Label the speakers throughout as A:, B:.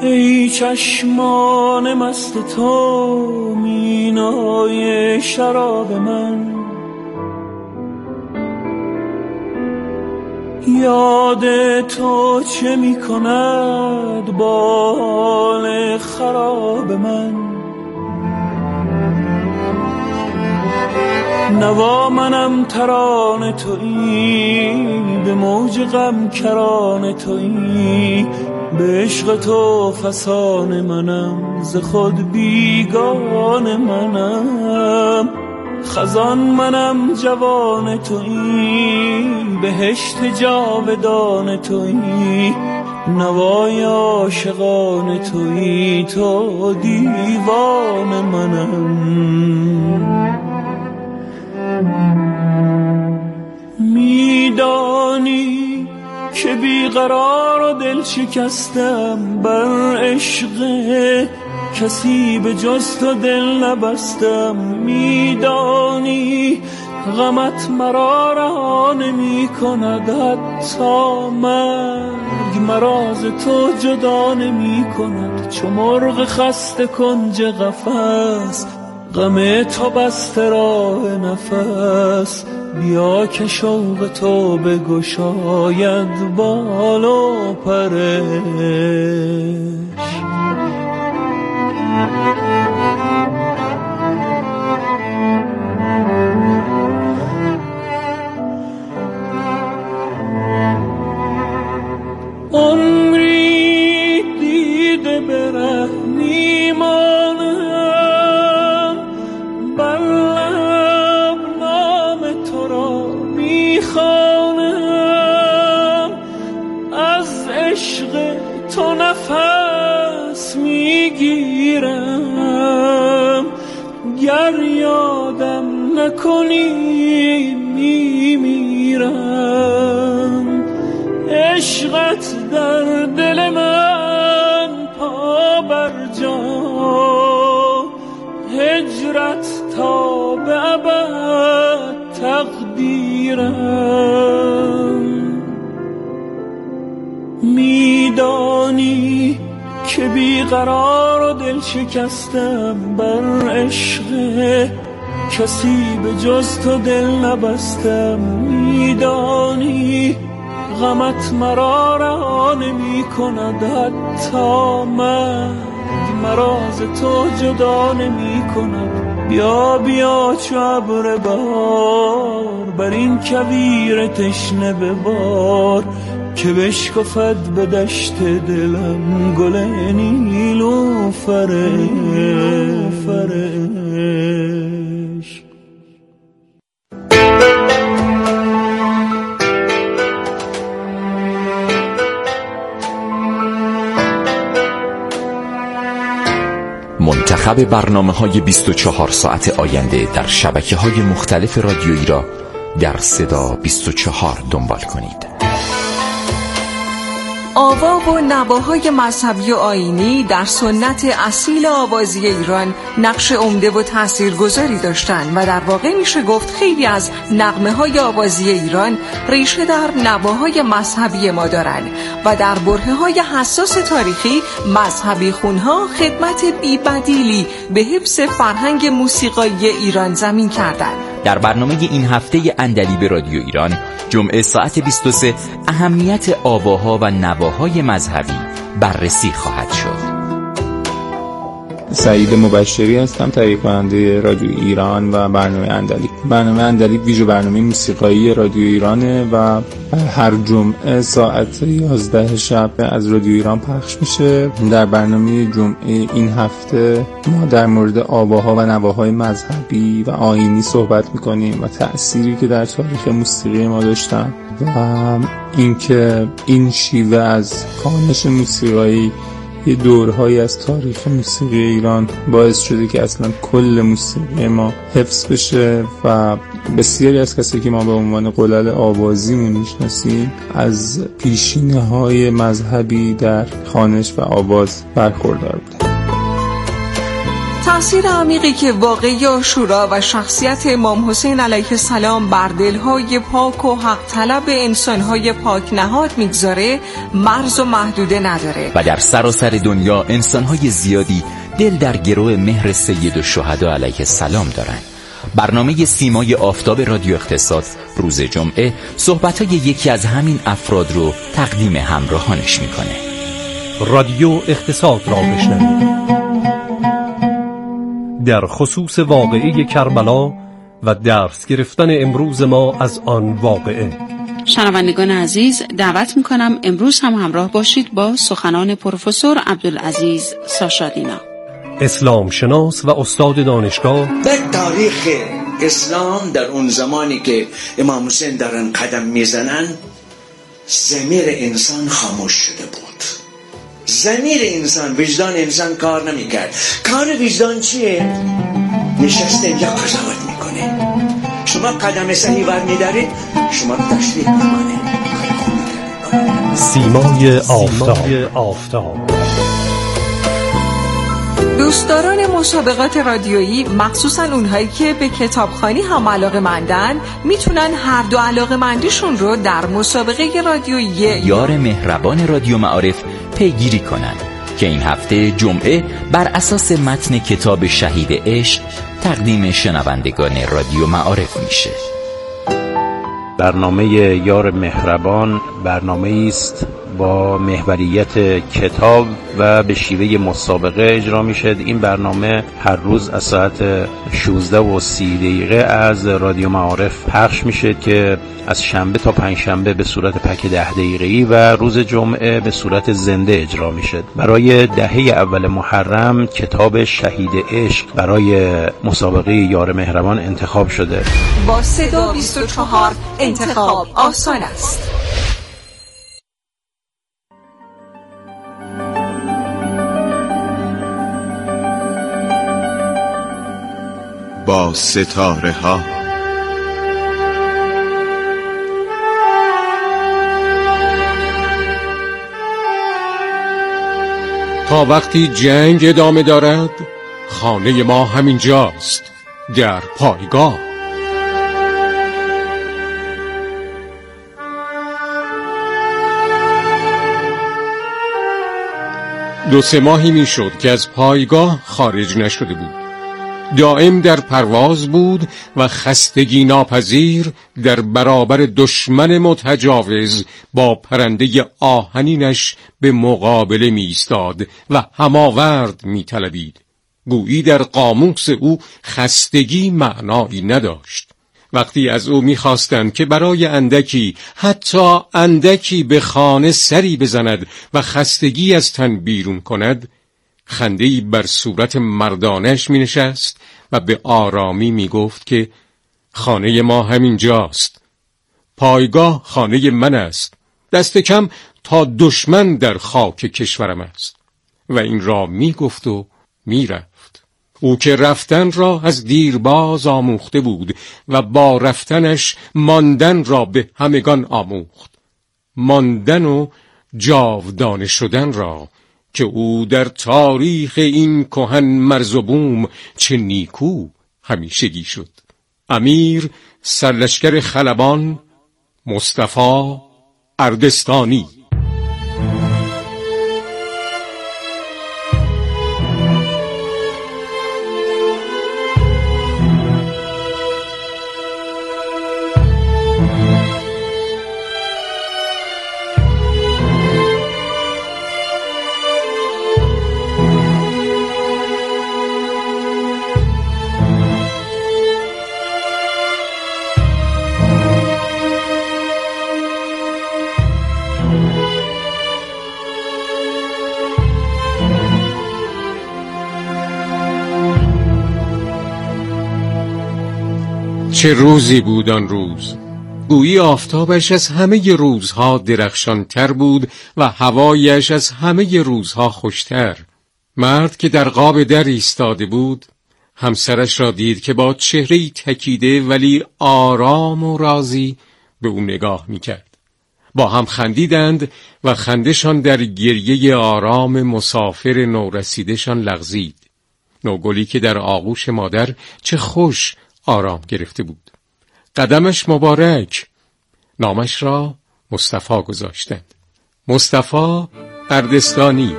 A: ای چشمان مست تو مینای شراب من، یاد تو چه می کند با حال خراب من. نوا منم ترانه تویی، به موج غم کرانه تویی، به عشق تو فسانه منم، ز خود بیگانه منم. خزان منم جوان تویی، بهشت جاودان تویی، نوای عاشقان تویی، تو دیوان منم. میدانی که بیقرار و دل شکستم، بر عشق کسی به جز تو دل نبستم. میدانی غمت مرا رها نمی کند، حتی مرگ مرا ز تو جدا نمی کند. چو مرغ خسته کنج قفس، غم تو بسته راه نفس. بیا که شوق تو بگشاید بال و پرش. عمری دیده بره میمانم، بر لب نام تو را میخوانم. از عشق تو نفس میگیرم، گر یادم نکنی میمیرم. عشقت در دل من پا بر جا، هجرت تا به ابد تقدیرم. میدانی که بیقرار و دل شکستم، بر عشق کسی به جز تو دل نبستم. میدانی غمت مرا رها نمی کند، حتی مرگ مرا ز تو جدا نمی کند. بیا بیا چو ابر بهار، بر این کویر تشنه ببار، که بشکفد به دشت دلم گل نیلوفرش.
B: منتخب برنامه‌های 24 ساعت آینده در شبکه‌های مختلف رادیویی را در صدا 24 دنبال کنید.
C: آوا و نواهای مذهبی و آیینی در سنت اصیل آوازی ایران نقش عمده و تاثیرگذاری داشتند و در واقع میشه گفت خیلی از نغمه‌های آوازی ایران ریشه در نواهای مذهبی ما دارند و در برهه‌های حساس تاریخی مذهبی خونها خدمت بی‌بدیلی به حفظ فرهنگ موسیقایی ایران زمین کردند.
B: در برنامه این هفته عندلیب رادیو ایران جمعه ساعت 23 اهمیت آواها و نواهای مذهبی بررسی خواهد شد.
D: سعید مبشری هستم، تهیه کننده رادیو ایران و برنامه عندلیب. برنامه عندلیب ویژه برنامه موسیقایی رادیو ایرانه و هر جمعه ساعت 11 شب از رادیو ایران پخش میشه. در برنامه جمعه این هفته ما در مورد آواها و نواهای مذهبی و آیینی صحبت میکنیم و تأثیری که در تاریخ موسیقی ما داشتن و اینکه این شیوه از خوانش موسیقایی یه دورهایی از تاریخ موسیقی ایران باعث شده که اصلا کل موسیقی ما حفظ بشه و بسیاری از کسایی که ما به عنوان قلل آوازیمون میشناسیم از پیشینه‌های مذهبی در خوانش و آواز برخوردار بودن.
C: تأثیر عمیقی که واقعه عاشورا و شخصیت امام حسین علیه السلام بر دلهای پاک و حق طلب انسانهای پاک نهاد میگذاره مرز و محدوده نداره
B: و در سراسر دنیا انسانهای زیادی دل در گرو مهر سید الشهدا علیه السلام دارند. برنامه سیمای آفتاب رادیو اقتصاد روز جمعه صحبت‌های یکی از همین افراد رو تقدیم همراهانش میکنه.
E: رادیو اقتصاد را بشنوید در خصوص واقعه کربلا و درس گرفتن امروز ما از آن واقعه.
F: شنوندگان عزیز، دعوت میکنم امروز هم همراه باشید با سخنان پروفسور عبدالعزیز ساشادینا،
E: اسلام شناس و استاد دانشگاه.
G: در تاریخ اسلام در اون زمانی که امام حسین دارن قدم میزنن ضمیر انسان خاموش شده بود. ضمیر انسان، وجدان انسان کار نمیکرد. کار وجدان چیه؟ نشسته اینجا قضاوت میکنه. شما قدم صحیح ور میدارید، شما تشریح میکنه.
E: سیمای آفتاب.
C: دوستداران مسابقات رادیویی، مخصوصا اونهایی که به کتابخوانی هم علاقه‌مندن، میتونن هر دو علاقه‌مندیشون رو در مسابقه رادیویی
B: یار مهربان رادیو معارف پیگیری کنن که این هفته جمعه بر اساس متن کتاب شهید عشق تقدیم شنوندگان رادیو معارف میشه.
H: برنامه یار مهربان برنامه است با محوریت کتاب و به شیوه مسابقه اجرا میشه. این برنامه هر روز از ساعت 16:30 از رادیو معارف پخش میشه که از شنبه تا پنجشنبه به صورت پک 10 دقیقه‌ای و روز جمعه به صورت زنده اجرا میشه. برای دهه اول محرم کتاب شهید عشق برای مسابقه یار مهربان انتخاب شده.
C: با صدا 24 انتخاب آسان است.
I: با ستاره ها
J: تا وقتی جنگ ادامه دارد خانه ما همینجاست، در پایگاه. دو سه ماهی می شد که از پایگاه خارج نشده بود. دائم در پرواز بود و خستگی ناپذیر در برابر دشمن متجاوز با پرنده آهنینش به مقابله می ایستاد و هماورد می طلبید. گویی در قاموس او خستگی معنایی نداشت. وقتی از او می‌خواستند که برای اندکی، حتی اندکی به خانه سری بزند و خستگی از تن بیرون کند، خنده‌ای بر صورت مردانش می‌نشست و به آرامی می‌گفت که خانه ما همین جاست. پایگاه خانه من است. دست کم تا دشمن در خاک کشورم است. و این را می‌گفت و می‌رفت. او که رفتن را از دیرباز آموخته بود و با رفتنش ماندن را به همگان آموخت. ماندن و جاودانه شدن را که او در تاریخ این کهن مرز و بوم چه نیکو همیشگی شد. امیر سرلشکر خلبان مصطفی اردستانی. چه روزی بود آن روز. گویی آفتابش از همه روزها درخشانتر بود و هوایش از همه روزها خوشتر. مرد که در قاب در ایستاده بود همسرش را دید که با چهره‌ای تکیده ولی آرام و راضی به او نگاه می‌کرد. با هم خندیدند و خندشان در گریه آرام مسافر نورسیدشان لغزید. نوگلی که در آغوش مادر چه خوش آرام گرفته بود. قدمش مبارک. نامش را مصطفی گذاشتند. مصطفی اردستانی.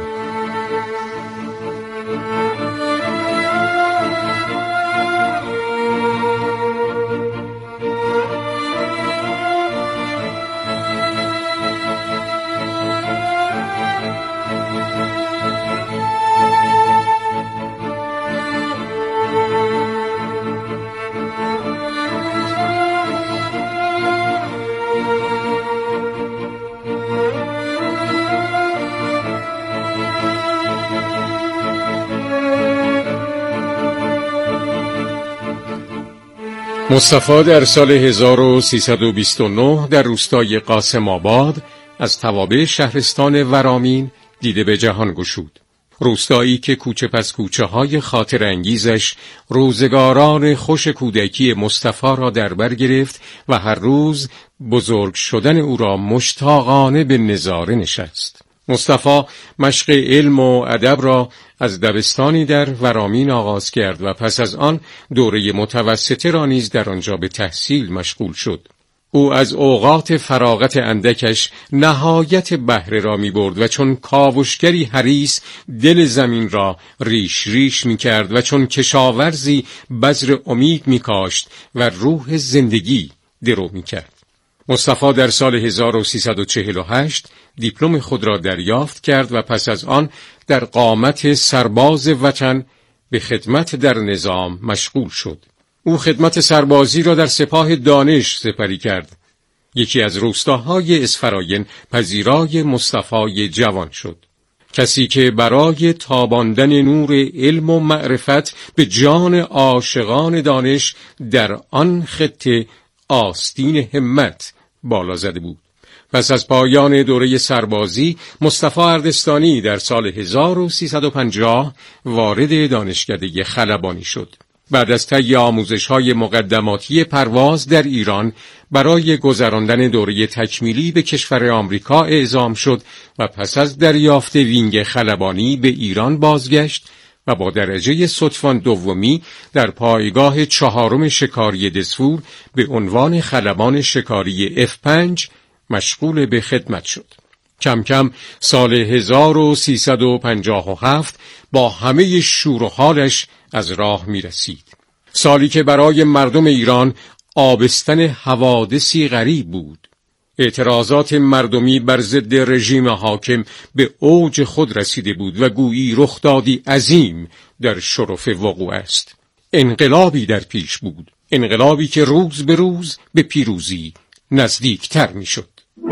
J: مصطفی در سال 1329 در روستای قاسم آباد از توابع شهرستان ورامین دیده به جهان گشود. روستایی که کوچه پس کوچه های خاطر انگیزش روزگاران خوش کودکی مصطفی را در بر گرفت و هر روز بزرگ شدن او را مشتاقانه به نظاره نشست. مصطفی مشق علم و ادب را از دبستانی در ورامین آغاز کرد و پس از آن دوره متوسطه را نیز در آنجا به تحصیل مشغول شد. او از اوقات فراغت اندکش نهایت بهره را می برد و چون کاوشگری حریص دل زمین را ریش ریش می کرد و چون کشاورزی بذر امید می کاشت و روح زندگی درو می کرد. مصطفی در سال 1348 دیپلم خود را دریافت کرد و پس از آن در قامت سرباز وطن به خدمت در نظام مشغول شد. او خدمت سربازی را در سپاه دانش سپری کرد. یکی از روستاهای اسفراین پذیرای مصطفی جوان شد. کسی که برای تاباندن نور علم و معرفت به جان عاشقان دانش در آن خطه آستین همت بالا زده بود. پس از پایان دوره سربازی مصطفی اردستانی در سال 1350 وارد دانشکده خلبانی شد. بعد از طی آموزش‌های مقدماتی پرواز در ایران برای گذراندن دوره تکمیلی به کشور آمریکا اعزام شد و پس از دریافت وینگ خلبانی به ایران بازگشت و با درجه صدفان دومی در پایگاه 4 شکاری دسفور به عنوان خلبان شکاری F5 مشغول به خدمت شد. کم کم سال 1357 با همه شور و حالش از راه می رسید. سالی که برای مردم ایران آبستن حوادثی غریب بود. اعتراضات مردمی بر ضد رژیم حاکم به اوج خود رسیده بود و گویی رخدادی عظیم در شرف وقوع است. انقلابی در پیش بود. انقلابی که روز به روز به پیروزی نزدیکتر می شد.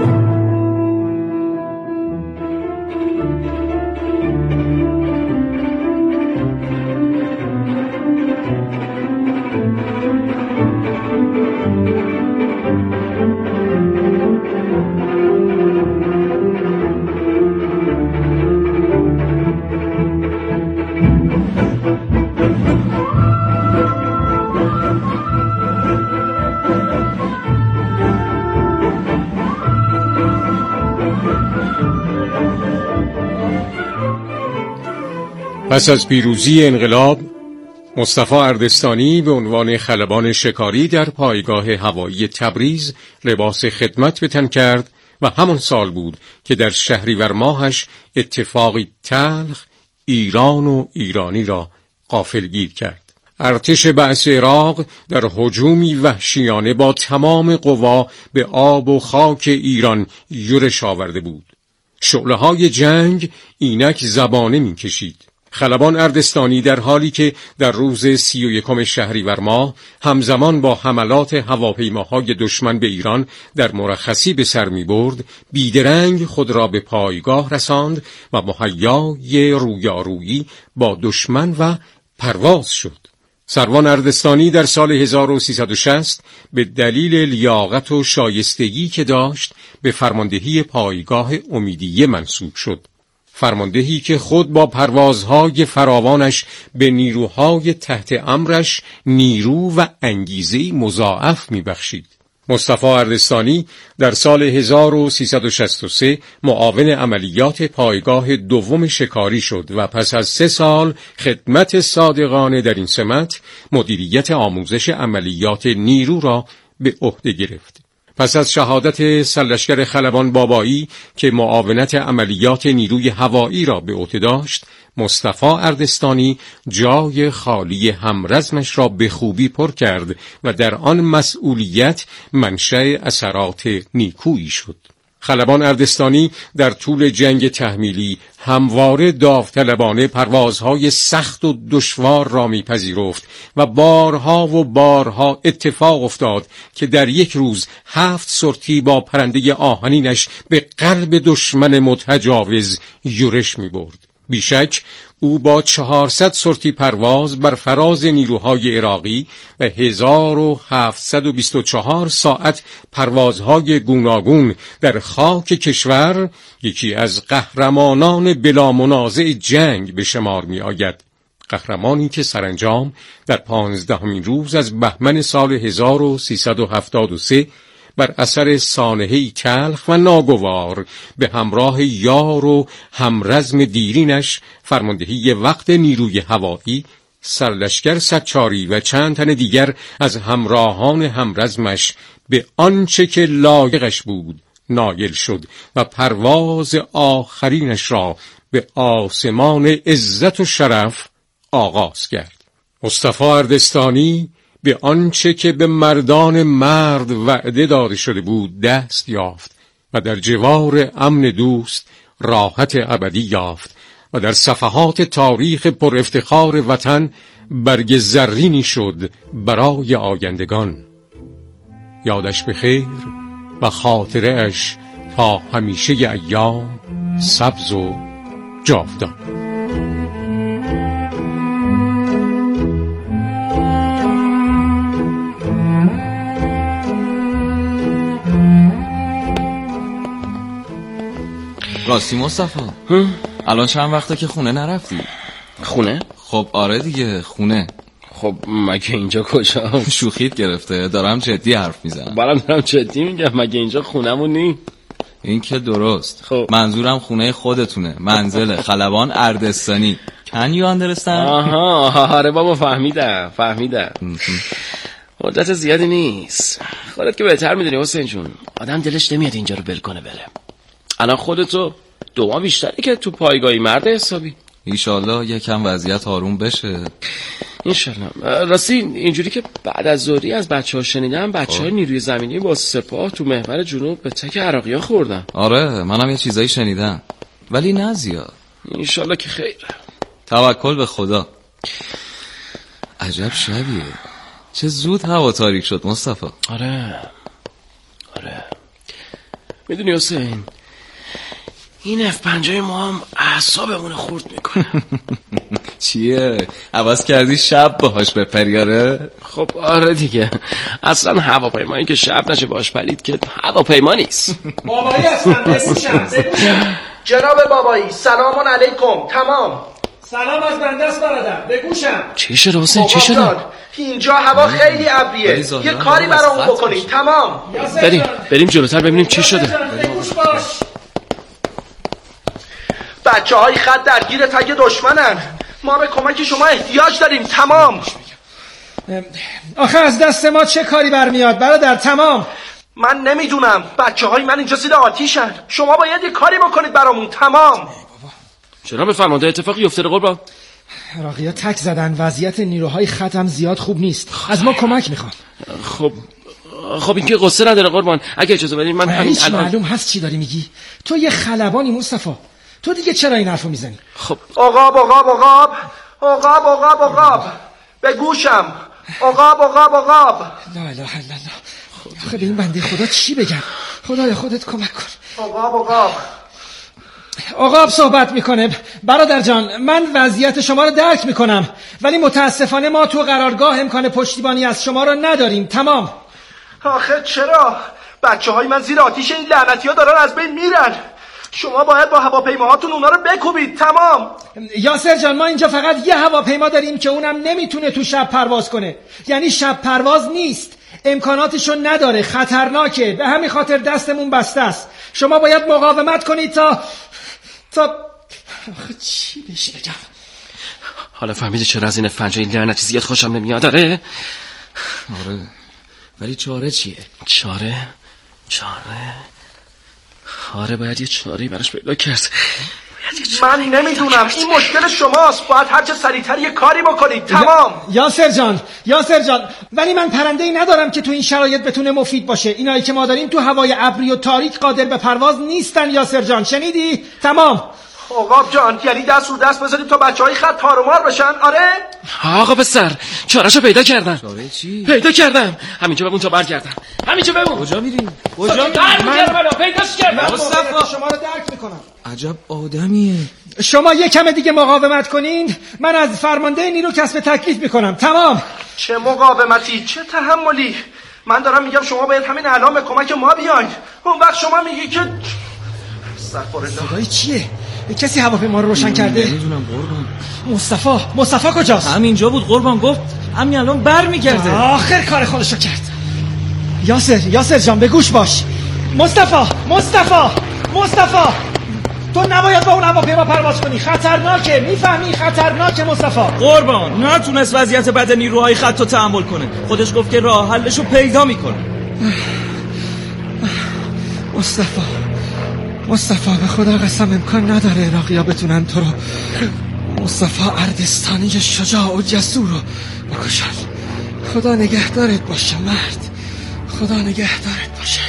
J: پس از پیروزی انقلاب مصطفی اردستانی به عنوان خلبان شکاری در پایگاه هوایی تبریز لباس خدمت به تن کرد و همان سال بود که در شهریور ماهش اتفاقی تلخ ایران و ایرانی را غافلگیر کرد. ارتش بعث عراق در هجومی وحشیانه با تمام قوا به آب و خاک ایران یورش آورده بود. شعله‌های جنگ اینک زبانه می‌کشید. خلبان اردستانی در حالی که در روز 31 شهریور ماه همزمان با حملات هواپیماهای دشمن به ایران در مرخصی به سر می برد، بیدرنگ خود را به پایگاه رساند و مهیای رویارویی با دشمن و پرواز شد. سروان اردستانی در سال 1360 به دلیل لیاقت و شایستگی که داشت به فرماندهی پایگاه امیدیه منصوب شد. فرماندهی که خود با پروازهای فراوانش به نیروهای تحت امرش نیرو و انگیزه مضاعف می‌بخشید. مصطفی اردستانی در سال 1363 معاون عملیات پایگاه دوم شکاری شد و پس از 3 سال خدمت صادقانه در این سمت مدیریت آموزش عملیات نیرو را به عهده گرفت. پس از شهادت سرلشکر خلبان بابایی که معاونت عملیات نیروی هوایی را به عهده داشت، مصطفی اردستانی جای خالی همرزمش را به خوبی پر کرد و در آن مسئولیت منشأ اثرات نیکویی شد. خلبان اردستانی در طول جنگ تحمیلی همواره داوطلبانه پروازهای سخت و دشوار را می‌پذیرفت و بارها اتفاق افتاد که در یک روز 7 سورتی با پرنده آهنینش به قلب دشمن متجاوز یورش می‌برد. بیشک او با 400 سورتی پرواز بر فراز نیروهای عراقی و 1724 ساعت پروازهای گوناگون در خاک کشور یکی از قهرمانان بلا منازع جنگ به شمار می آید. قهرمانی که سرانجام در 15مین روز از بهمن سال 1373 بر اثر سانحه‌ای تلخ و ناگوار به همراه یار و همرزم دیرینش فرماندهی وقت نیروی هوایی، سرلشکر سچاری و چند تن دیگر از همراهان همرزمش به آنچه که لایقش بود نایل شد و پرواز آخرینش را به آسمان عزت و شرف آغاز کرد. مصطفی اردستانی به آنچه که به مردان مرد وعده داده شده بود دست یافت و در جوار امن دوست راحت ابدی یافت و در صفحات تاریخ پر افتخار وطن برگ زرینی شد برای آیندگان. یادش بخیر و خاطره اش تا همیشه ایام سبز و جاودان.
K: راستی مصطفی الان چند وقته که خونه نرفتی؟
L: خونه؟
K: خب آره دیگه خونه.
L: خب مگه اینجا کجا؟
K: شوخیت گرفته، دارم جدی حرف میزنم.
L: برام دارم جدی میگم، مگه اینجا خونمون نی؟
K: این که درست.
L: خب
K: منظورم خونه خودتونه، منزل خلبان اردستانی. Can you understand؟
L: آها آره بابا فهمیدم. مدت زیادی نیست. خودت که بهتر میدونی حسین جون، آدم دلش نمیاد اینجا رو بل کنه بره. الان خودتو 2 ماه بیشتری که تو پایگاهی مرد حسابی.
K: ایشالله یکم وضعیت آروم بشه.
L: انشالله. راستی اینجوری که بعد از ظهری از بچه‌ها شنیدم بچه‌های نیروی زمینی با سپاه تو محور جنوب به تک عراقی‌ها خوردن.
K: آره منم یه چیزایی شنیدم ولی نه زیاد.
L: انشالله که خیره.
K: توکل به خدا. عجب شبیه، چه زود هوا تاریک شد مصطفی.
L: آره میدونی حسین، این F5 ما هم اعصابمون خورد میکنه.
K: چیه؟ عوض کردی شب باهاش بپریاره؟
L: خب آره دیگه، اصلا هواپیمایی که شب نشه باش پلید که هواپیما نیست.
M: بابایی هستم بگوشم. جناب بابایی سلام علیکم. تمام. سلام از بنده است برادر، بگوشم.
L: چی شده حسین؟ چی شده؟
M: اینجا هوا خیلی ابریه، یه کاری برامون بکنید. تمام.
L: بریم جلوتر ببینیم چی شده.
M: بچه‌های خط درگیر تگ دشمنن، ما به کمک شما احتیاج داریم. تمام.
N: آخه از دست ما چه کاری برمیاد برادر؟ تمام.
M: من نمیدونم، بچه‌های من اینجا زیر آتیشن، شما باید یه کاری بکنید برامون. تمام.
L: جناب فرمانده اتفاقی افتاده قربان؟
N: عراقی‌ها تک زدن، وضعیت نیروهای خط هم زیاد خوب نیست، از ما کمک میخوان.
L: خب این که قصه نداره قربان، اگه اجازه بدین من همین الان.
N: معلوم هست چی داری میگی؟ تو یه خلبانی مصطفی، تو دیگه چرا این حرفو میزنی؟
L: خب
M: عقاب به گوشم. عقاب
N: لا اله الا الله. خب به این بنده خدا چی بگم؟ خدای خودت کمک کن. عقاب صحبت میکنه. برادر جان، من وضعیت شما رو درک میکنم، ولی متاسفانه ما تو قرارگاه امکان پشتیبانی از شما رو نداریم. تمام.
M: آخه چرا؟ بچه‌های من زیر آتیش این لعنتی‌ها دارن از بین میرن. شما باید با هواپیماهاتون اونا رو بکوبید. تمام.
N: یاسر جان، ما اینجا فقط یه هواپیما داریم که اونم نمیتونه تو شب پرواز کنه، یعنی شب پرواز نیست، امکاناتشو نداره، خطرناکه، به همین خاطر دستمون بسته است. شما باید مقاومت کنید تا چی بهش بگم؟
L: حالا فهمیدی چرا از این فنجای لعنتی زیاد خوشم نمیاد؟ آره
K: ولی چاره چیه؟
L: چاره آره باید یه چاره‌ای براش پیدا کرد.
M: من نمیدونم، این مشکل شماست. باید هرچه سریعتر یه کاری بکنید. تمام.
N: یاسر جان ولی من پرنده‌ای ندارم که تو این شرایط بتونه مفید باشه. اینایی که ما داریم تو هوای ابری و تاریک قادر به پرواز نیستن. یاسر جان شنیدی؟ تمام.
M: عقاب جان یعنی دست رو دست بذاریم تا بچهای خط تارومار بشن؟ آره
L: آقا پسر چاره‌شو پیدا کردم.
K: چاره چی؟
L: پیدا کردم. همینجا بمون تا برگردم. همینجا بمون.
K: کجا میریم؟
L: من پیداش کردم.
N: مصطفی شما رو درک میکنم.
K: عجب آدمیه.
N: شما یه کم دیگه مقاومت کنین، من از فرمانده نیرو کسب تکلیف میکنم. تمام.
M: چه مقاومتی، چه تحملی. من دارم میگم شما باید همین الان به کمک ما بیاین. اون وقت شما میگی که
N: صدای چیه؟ کسی هواپیما رو روشن کرده؟
K: نمیدونم قربان.
N: مصطفی کجاست؟
K: همینجا بود قربان، گفت همین الان برمیگرده.
N: آخر کار خودشو کرد. یاسر جان به گوش باش. مصطفی تو نباید با اون هواپیما پرواز کنی، خطرناکه. میفهمی خطرناکه مصطفی.
K: قربان نتونست وضعیت بد نیروهای خط رو تحمل کنه، خودش گفت که راه حلشو پیدا میکنه.
N: مصطفی به خدا قسم امکان نداره عراقی‌ها بتونن تو رو، مصطفی اردستانی شجاع و جسور رو بکشن. خدا نگهدارت باشه مرد، خدا نگهدارت باشه.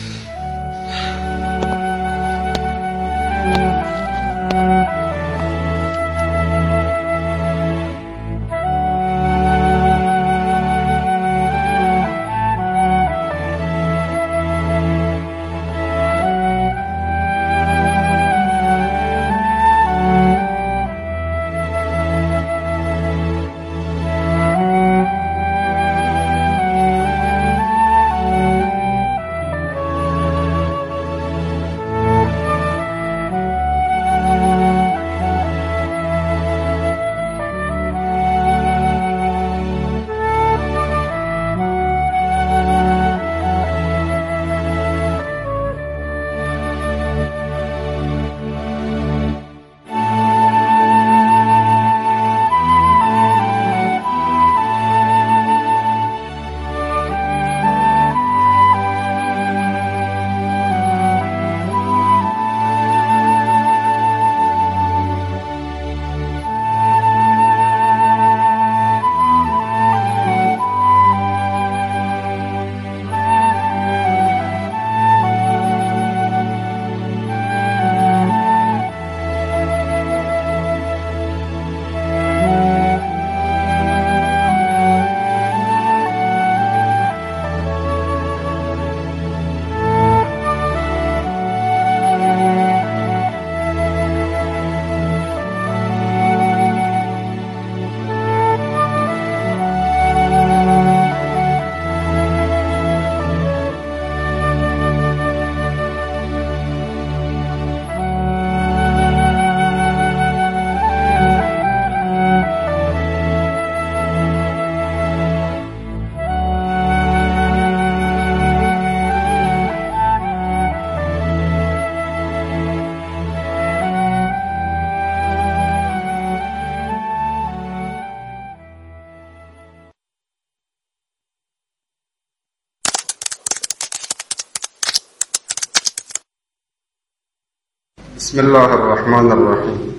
O: بسم الله الرحمن الرحیم.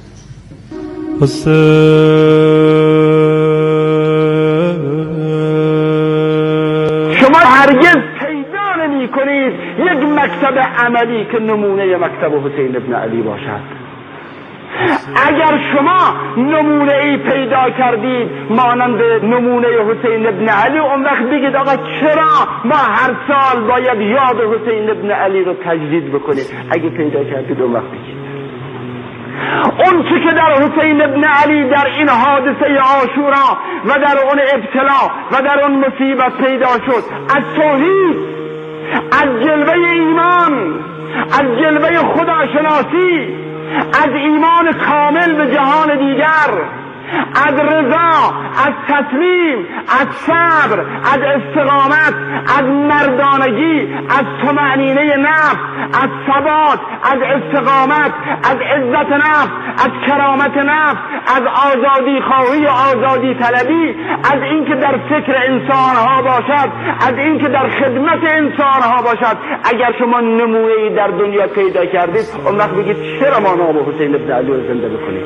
P: شما هرگز پیدا نمی کنید یک مکتب عملی که نمونه مکتب حسین ابن علی باشد. اگر شما نمونه ای پیدا کردید مانند نمونه حسین ابن علی، اون وقت بگید آقا چرا ما هر سال باید یاد حسین ابن علی رو تجدید بکنیم؟ اگه پیدا کردید اون وقت بگید. اون چی که در حسین ابن علی در این حادثه عاشورا و در اون ابتلا و در اون مصیبت پیدا شد، از توحید، از جلوه ایمان، از جلوه خداشناسی، از ایمان کامل به جهان دیگر، از رضا، از تسلیم، از صبر، از استقامت، از مردانگی، از طمأنینه نفس، از ثبات، از استقامت، از عزت نفس، از کرامت نفس، از آزادی خواهی و آزادی طلبی، از اینکه در فکر انسانها باشد، از اینکه در خدمت انسانها باشد. اگر شما نمونه‌ای در دنیا پیدا کردید، اون وقت بگید چرا ما نام حسین ابن علی رو زنده بکنید؟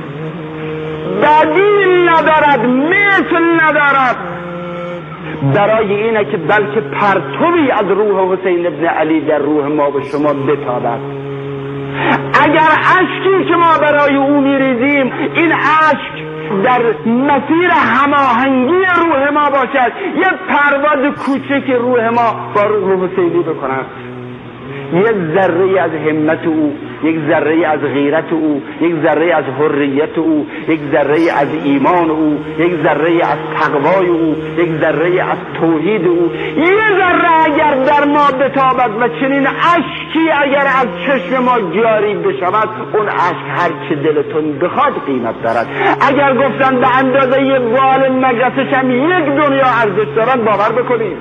P: بدیل ندارد، مثل ندارد. برای اینه که بلکه پرتوی از روح حسین ابن علی در روح ما به شما بتابد. اگر اشکی که ما برای او میریزیم، این اشک در مسیر هماهنگی روح ما باشد، یه پرواز کوچک روح ما با روح حسینی بکنند، یک ذره از همت او، یک ذره از غیرت او، یک ذره از حریت او، یک ذره از ایمان او، یک ذره از تقوای او، یک ذره از توحید او، یه ذره اگر در ما بتابد و چنین اشکی اگر از چشم ما جاری بشود، اون اشک هر چه دلتون بخواد قیمت دارد. اگر گفتن به اندازه یه بال مگسش هم یک دنیا ارزش دارد، باور بکنید.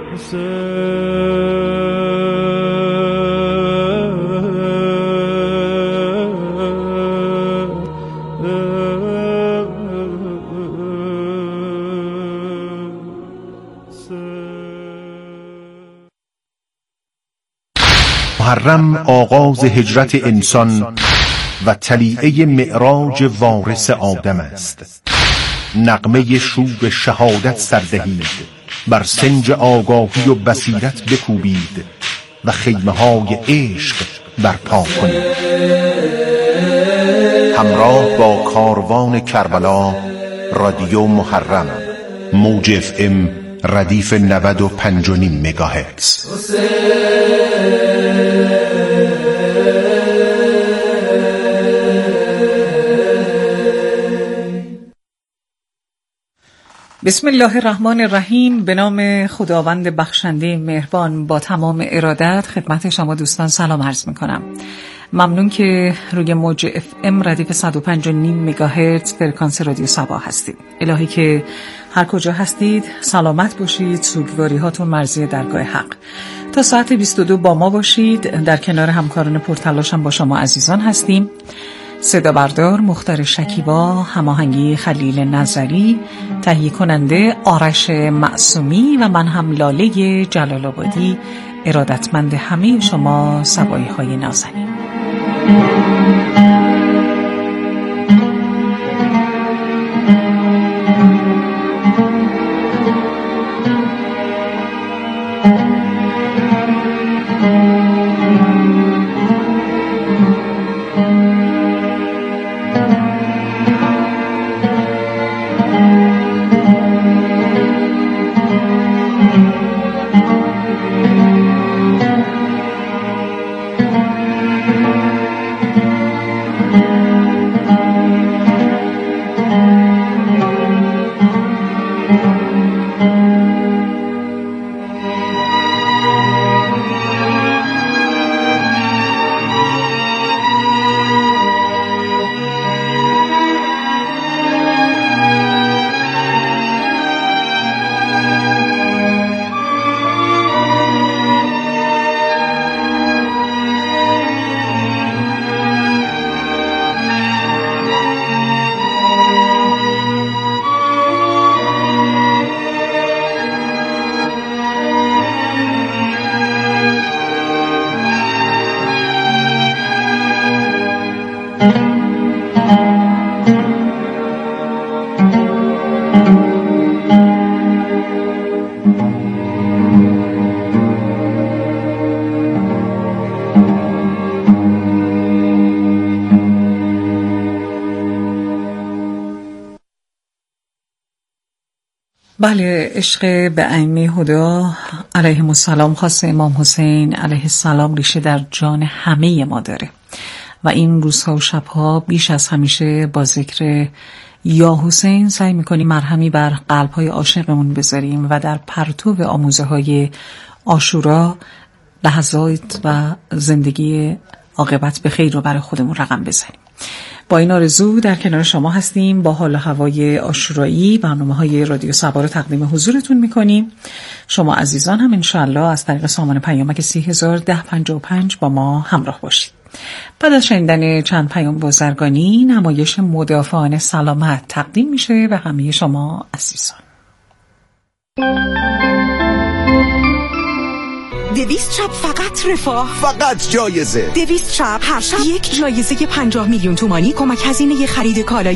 Q: محرم آغاز هجرت انسان و طلیعه معراج وارث آدم است. نغمه شوق شهادت سردهید، بر سنج آگاهی و بصیرت بکوبید و خیمه های عشق برپا کنید. همراه با کاروان کربلا، رادیو محرم، موج FM ردیف 95.5 مگاهرتز.
C: بسم الله الرحمن الرحیم. به نام خداوند بخشنده مهربان، با تمام ارادت خدمت شما دوستان سلام عرض میکنم. ممنون که روی موج FM ردیف 105.5 مگاهرتز فرکانس رادیو صبا هستید. الهی که هر کجا هستید سلامت باشید، سوگواری هاتون مرضی درگاه حق. تا ساعت 22 با ما باشید. در کنار همکاران پرتلاشم با شما عزیزان هستیم. صدا بردار مختار شکیبا، هماهنگی خلیل نظری، تهیه کننده آرش معصومی و من هم لاله جلال آبادی، ارادتمند همه شما سبایی های نازنین. بله، عشق به ائمه هدا علیهم السلام خاص امام حسین علیه السلام ریشه در جان همه ما داره و این روزها و شبها بیش از همیشه با ذکر یا حسین سعی میکنیم مرهمی بر قلبهای عاشقمون بذاریم و در پرتو آموزه های عاشورا لحظات و زندگی عاقبت به خیر رو برای خودمون رقم بزنیم. با این آرزو در کنار شما هستیم. با حال و هوای عاشورایی برنامه‌های رادیو صبا رو تقدیم حضورتون می‌کنیم. شما عزیزان هم انشالله از طریق سامان پیامک 301055 با ما همراه باشید. بعد از شنیدن چند پیام بازرگانی، نمایش مدافعان سلامت تقدیم میشه به همه شما عزیزان.
R: 200 شب فقط رفاه،
S: فقط جایزه.
R: 200 شب هر شب یک جایزه 50 میلیون تومانی کمک هزینه خرید کالای